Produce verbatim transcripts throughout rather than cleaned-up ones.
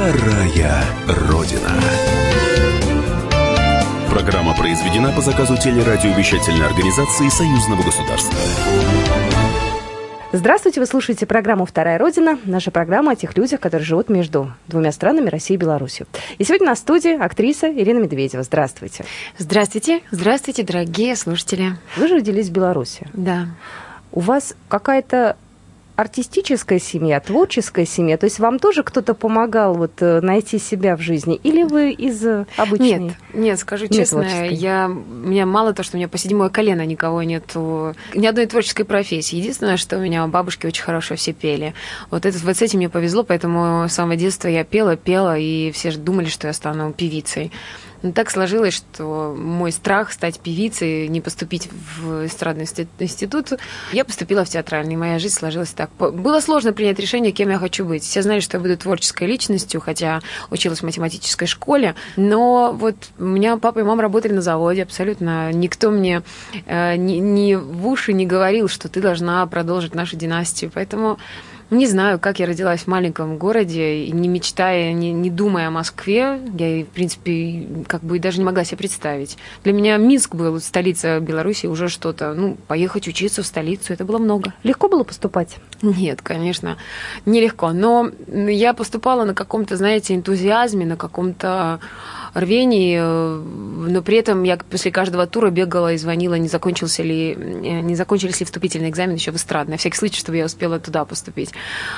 Вторая Родина. Программа произведена по заказу телерадиовещательной организации Союзного государства. Здравствуйте, вы слушаете программу «Вторая Родина». Наша программа о тех людях, которые живут между двумя странами, Россией и Беларусью. И сегодня на студии актриса Ирина Медведева. Здравствуйте. Здравствуйте. Здравствуйте, дорогие слушатели. Вы же родились в Беларуси. Да. У вас какая-то артистическая семья, творческая семья? То есть вам тоже кто-то помогал вот найти себя в жизни? Или вы из обычной? Нет, нет, скажу честно, я, у меня мало то, что у меня по седьмое колено никого нету, ни одной творческой профессии. Единственное, что у меня бабушки очень хорошо все пели. Вот, это, вот с этим мне повезло, поэтому с самого детства я пела, пела, и все же думали, что я стану певицей. Но так сложилось, что мой страх стать певицей, не поступить в эстрадный институт, я поступила в театральный, и моя жизнь сложилась так. Было сложно принять решение, кем я хочу быть. Все знали, что я буду творческой личностью, хотя училась в математической школе, но вот у меня папа и мама работали на заводе, абсолютно никто мне э, ни, ни в уши не говорил, что ты должна продолжить нашу династию, поэтому... Не знаю, как я родилась в маленьком городе, не мечтая, не, не думая о Москве. Я, в принципе, как бы даже не могла себе представить. Для меня Минск был, столица Беларуси, уже что-то. Ну, поехать учиться в столицу, это было много. Легко было поступать? Нет, конечно, нелегко. Но я поступала на каком-то, знаете, энтузиазме, на каком-то рвении, но при этом я после каждого тура бегала и звонила, не закончился ли, не закончились ли вступительный экзамен еще в эстрадный, на всякий случай, чтобы я успела туда поступить.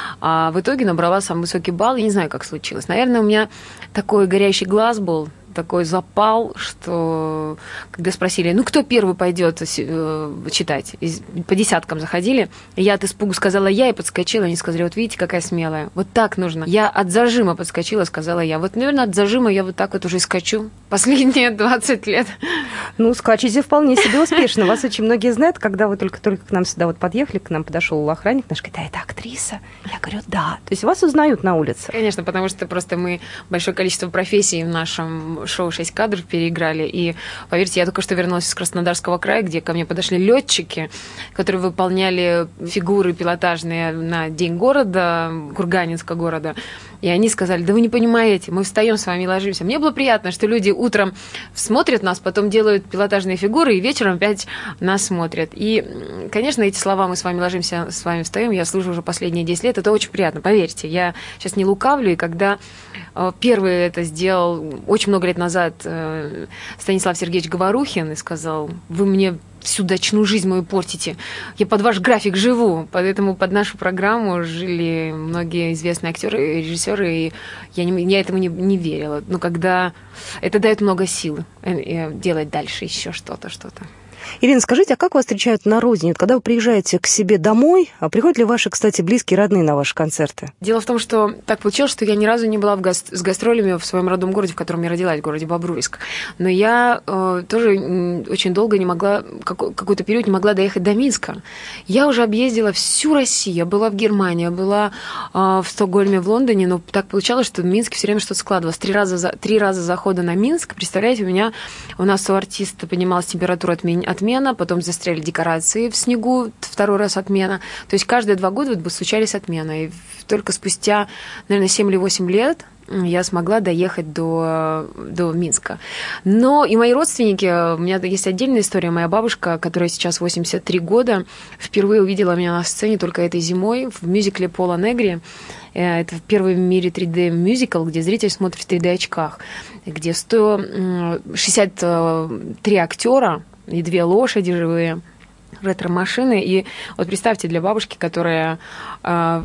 А в итоге набрала самый высокий балл, я не знаю, как случилось. Наверное, у меня такой горящий глаз был, такой запал, что когда спросили, ну, кто первый пойдет читать, по десяткам заходили, я от испугу сказала я и подскочила, они сказали, вот видите, какая смелая, вот так нужно. Я от зажима подскочила, сказала я. Вот, наверное, от зажима я вот так вот уже и скачу последние двадцать лет. Ну, скачете вполне себе успешно. Вас очень многие знают, когда вы только-только к нам сюда вот подъехали, к нам подошел охранник наш, говорит, а это актриса? Я говорю, да. То есть вас узнают на улице? Конечно, потому что просто мы большое количество профессий в нашем шоу «шесть кадров» переиграли. И, поверьте, я только что вернулась из Краснодарского края, где ко мне подошли летчики, которые выполняли фигуры пилотажные на День города, Курганинска города. И они сказали, да вы не понимаете, мы встаем с вами и ложимся. Мне было приятно, что люди утром смотрят нас, потом делают пилотажные фигуры, и вечером опять нас смотрят. И, конечно, эти слова «мы с вами ложимся, с вами встаем», я слышу уже последние десять лет, это очень приятно, поверьте. Я сейчас не лукавлю, и когда первый это сделал очень много лет назад Станислав Сергеевич Говорухин и сказал, вы мне всю дачную жизнь мою портите. Я под ваш график живу. Поэтому под нашу программу жили многие известные актеры и режиссеры, и я, не, я этому не, не верила. Но когда это дает много сил делать дальше еще что-то, что-то. Ирина, скажите, а как вас встречают на родине? Когда вы приезжаете к себе домой, а приходят ли ваши, кстати, близкие, родные на ваши концерты? Дело в том, что так получилось, что я ни разу не была в га- с гастролями в своем родном городе, в котором я родилась, в городе Бобруйск. Но я э, тоже очень долго не могла, как, какой-то период не могла доехать до Минска. Я уже объездила всю Россию. Я была в Германии, я была э, в Стокгольме, в Лондоне, но так получалось, что в Минске все время что-то складывалось. Три раза, за, три раза захода на Минск, представляете, у меня, у нас у артиста поднималась температура от меня, отмена, потом застряли декорации в снегу, второй раз отмена. То есть каждые два года вот случались отмены. И только спустя, наверное, семь или восемь лет я смогла доехать до, до Минска. Но и мои родственники, у меня есть отдельная история. Моя бабушка, которая сейчас восемьдесят три года, впервые увидела меня на сцене только этой зимой в мюзикле Пола Негри. Это первый в мире три дэ-мюзикл, где зритель смотрит в три дэ-очках, где сто шестьдесят три актера и две лошади живые, ретро-машины. И вот представьте, для бабушки, которая, как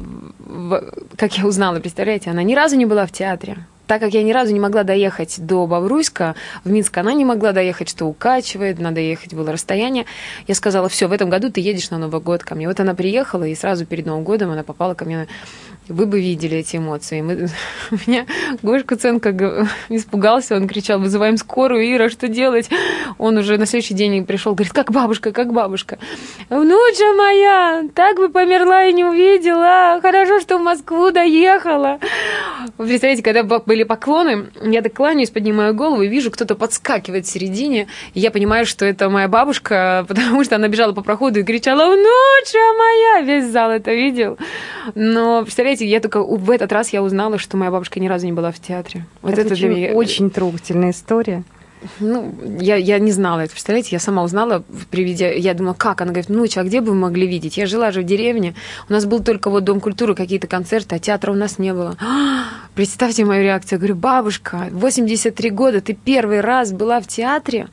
я узнала, представляете, она ни разу не была в театре. Так как я ни разу не могла доехать до Бобруйска, в Минск она не могла доехать, что укачивает, надо ехать, было расстояние. Я сказала, все, в этом году ты едешь на Новый год ко мне. Вот она приехала, и сразу перед Новым годом она попала ко мне. Вы бы видели эти эмоции. Мы... У меня Гоша Куценко испугался, он кричал, вызываем скорую, Ира, что делать? Он уже на следующий день пришел, говорит, как бабушка, как бабушка. Внуча моя, так бы померла и не увидела. Хорошо, что в Москву доехала. Вы представляете, когда были поклоны, я так кланяюсь, поднимаю голову и вижу, кто-то подскакивает в середине. И я понимаю, что это моя бабушка, потому что она бежала по проходу и кричала, внуча моя. Весь зал это видел. Но, представляете, представляете, я только в этот раз я узнала, что моя бабушка ни разу не была в театре. Вот это это очень, для меня... очень трогательная история. Ну, я, я не знала это, представляете, я сама узнала при виде, я думала, как? Она говорит, ну, а где бы мы могли видеть? Я жила же в деревне, у нас был только вот Дом культуры, какие-то концерты, а театра у нас не было. Представьте мою реакцию, я говорю, бабушка, восемьдесят три года, ты первый раз была в театре?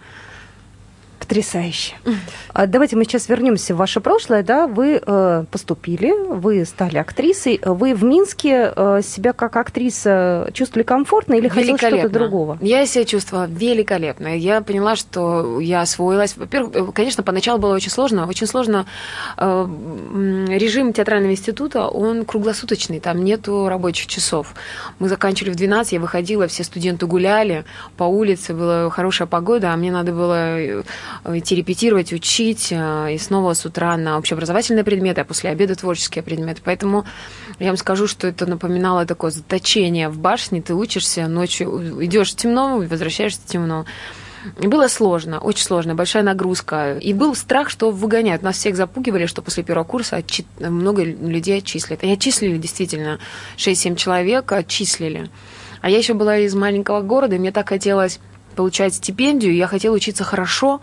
Потрясающе. Давайте мы сейчас вернемся в ваше прошлое. Да? Вы э, поступили, вы стали актрисой. Вы в Минске э, себя как актриса чувствовали комфортно или хотели что-то другого? Я себя чувствовала великолепно. Я поняла, что я освоилась. Во-первых, конечно, поначалу было очень сложно. Очень сложно. Э, режим театрального института, он круглосуточный, там нету рабочих часов. Мы заканчивали в двенадцать, я выходила, все студенты гуляли по улице, была хорошая погода, а мне надо было идти репетировать, учить, и снова с утра на общеобразовательные предметы, а после обеда творческие предметы. Поэтому я вам скажу, что это напоминало такое заточение в башне, ты учишься, ночью идешь темно, возвращаешься темно. И было сложно, очень сложно, большая нагрузка. И был страх, что выгоняют. Нас всех запугивали, что после первого курса отчи... много людей отчислят. И отчислили действительно шесть-семь человек, отчислили. А я еще была из маленького города, и мне так хотелось получать стипендию, я хотела учиться хорошо,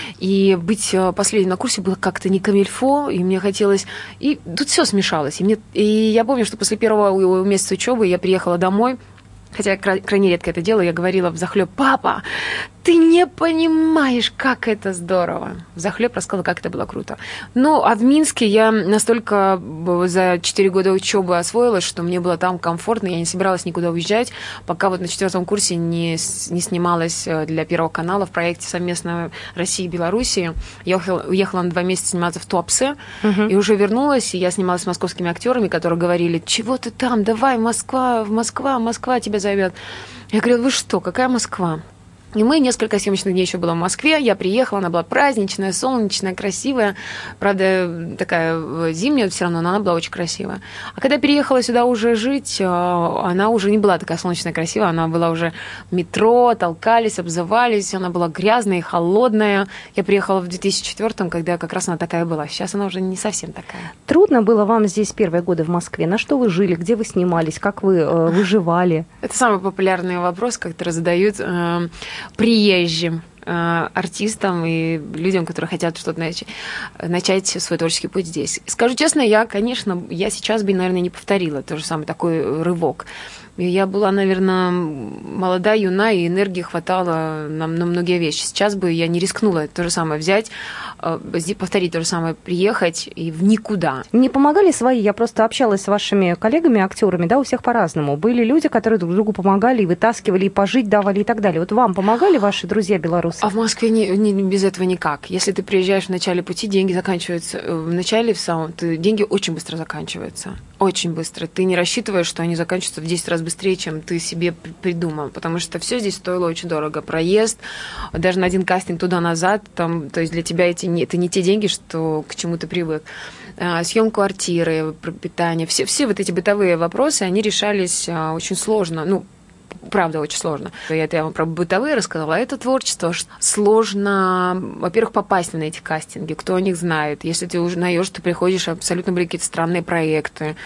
и быть последней на курсе было как-то не камильфо, и мне хотелось... И тут все смешалось. И, мне... и я помню, что после первого месяца учебы я приехала домой, хотя я крайне редко это делала, я говорила взахлеб: папа, ты не понимаешь, как это здорово. Взахлеб рассказала, как это было круто. Ну, а в Минске я настолько за четыре года учебы освоилась, что мне было там комфортно, я не собиралась никуда уезжать, пока вот на четвертом курсе не, не снималась для Первого канала в проекте совместно России и Белоруссии. Я уехала, уехала на два месяца сниматься в Туапсе, uh-huh. и уже вернулась, и я снималась с московскими актерами, которые говорили: чего ты там, давай, Москва, Москва, Москва тебя зовет. Я говорю: вы что, какая Москва? И мы несколько съемочных дней еще было в Москве. Я приехала, она была праздничная, солнечная, красивая. Правда, такая зимняя все равно, но она была очень красивая. А когда переехала сюда уже жить, она уже не была такая солнечная, красивая. Она была уже в метро, толкались, обзывались. Она была грязная и холодная. Я приехала в две тысячи четвёртом, когда как раз она такая была. Сейчас она уже не совсем такая. Трудно было вам здесь первые годы в Москве? На что вы жили? Где вы снимались? Как вы э, выживали? Это самый популярный вопрос, который задают э, приезжим э, артистам и людям, которые хотят что-то начать, начать свой творческий путь здесь. Скажу честно, я, конечно, я сейчас бы, наверное, не повторила тот же самый такой рывок. Я была, наверное, молода, юна, и энергии хватало на, на многие вещи. Сейчас бы я не рискнула то же самое взять, повторить то же самое, приехать и в никуда. Не помогали свои? Я просто общалась с вашими коллегами, актерами, да, у всех по-разному. Были люди, которые друг другу помогали, и вытаскивали, и пожить давали, и так далее. Вот вам помогали ваши друзья белорусы? А в Москве не, не, без этого никак. Если ты приезжаешь в начале пути, деньги заканчиваются. В начале, в самом, ты, деньги очень быстро заканчиваются. Очень быстро. Ты не рассчитываешь, что они заканчиваются в десять раз быстрее, чем ты себе придумал, потому что все здесь стоило очень дорого. Проезд, даже на один кастинг туда-назад, там, то есть для тебя эти, это не те деньги, что, к чему ты привык. Съем квартиры, пропитание, все, все вот эти бытовые вопросы, они решались очень сложно, ну, правда, очень сложно. Это я вам про бытовые рассказала, а это творчество. Сложно, во-первых, попасть на эти кастинги, кто о них знает. Если ты узнаешь, ты приходишь, абсолютно были какие-то странные проекты.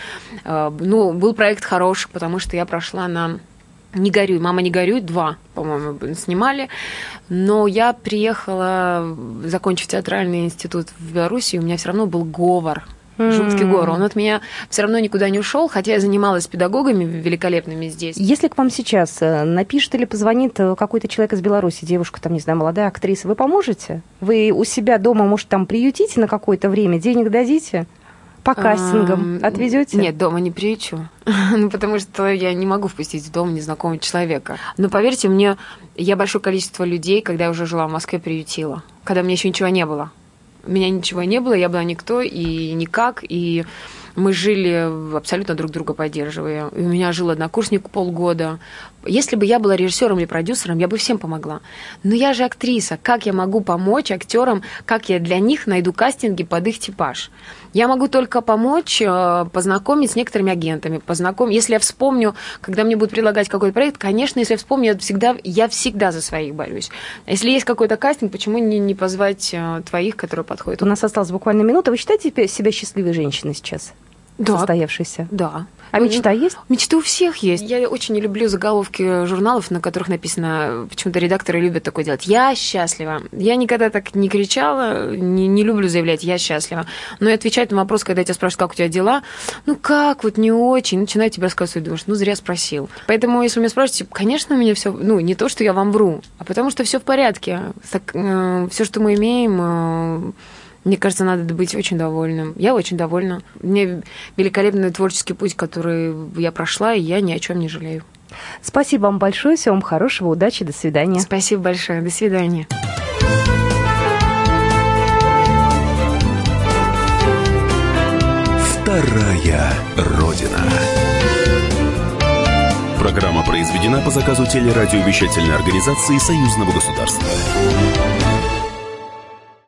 Ну, был проект хороший, потому что я прошла на «Не горюй», «Мама, не горюй», два, по-моему, снимали. Но я приехала, закончив театральный институт в Беларуси, у меня все равно был говор. Жуткий говор. Он от меня все равно никуда не ушел, хотя я занималась педагогами великолепными здесь. Если к вам сейчас напишет или позвонит какой-то человек из Беларуси, девушка, там, не знаю, молодая актриса, вы поможете? Вы у себя дома, может, там приютите на какое-то время, денег дадите? По кастингам отвезете? Нет, дома не приючу. Ну, потому что я не могу впустить в дом незнакомого человека. Но поверьте мне, я большое количество людей, когда я уже жила в Москве, приютила. Когда мне еще ничего не было. У меня ничего не было, я была никто и никак, и мы жили абсолютно друг друга поддерживая. И у меня жил однокурсник полгода. Если бы я была режиссером или продюсером, я бы всем помогла. Но я же актриса. Как я могу помочь актерам, как я для них найду кастинги под их типаж? Я могу только помочь, познакомить с некоторыми агентами, познакомить. Если я вспомню, когда мне будут предлагать какой-то проект, конечно, если я вспомню, я всегда, я всегда за своих борюсь. А если есть какой-то кастинг, почему не, не позвать твоих, которые подходят? У нас осталась буквально минута. Вы считаете себя счастливой женщиной сейчас? Да. состоявшийся? Да. А мечта есть? Мечты у всех есть. Я очень не люблю заголовки журналов, на которых написано, почему-то редакторы любят такое делать. Я счастлива. Я никогда так не кричала, не, не люблю заявлять «я счастлива». Но и отвечать на вопрос, когда тебя спрашивают, как у тебя дела, ну как, вот не очень, начинаю тебе рассказывать, думаешь, ну зря спросил. Поэтому, если вы меня спрашиваете, конечно, у меня все, ну не то, что я вам вру, а потому что все в порядке. Так, э, все, что мы имеем... Э, Мне кажется, надо быть очень довольным. Я очень довольна. Мне великолепный творческий путь, который я прошла, и я ни о чем не жалею. Спасибо вам большое. Всего вам хорошего, удачи, до свидания. Спасибо большое. До свидания. Вторая Родина. Программа произведена по заказу телерадиовещательной организации Союзного государства.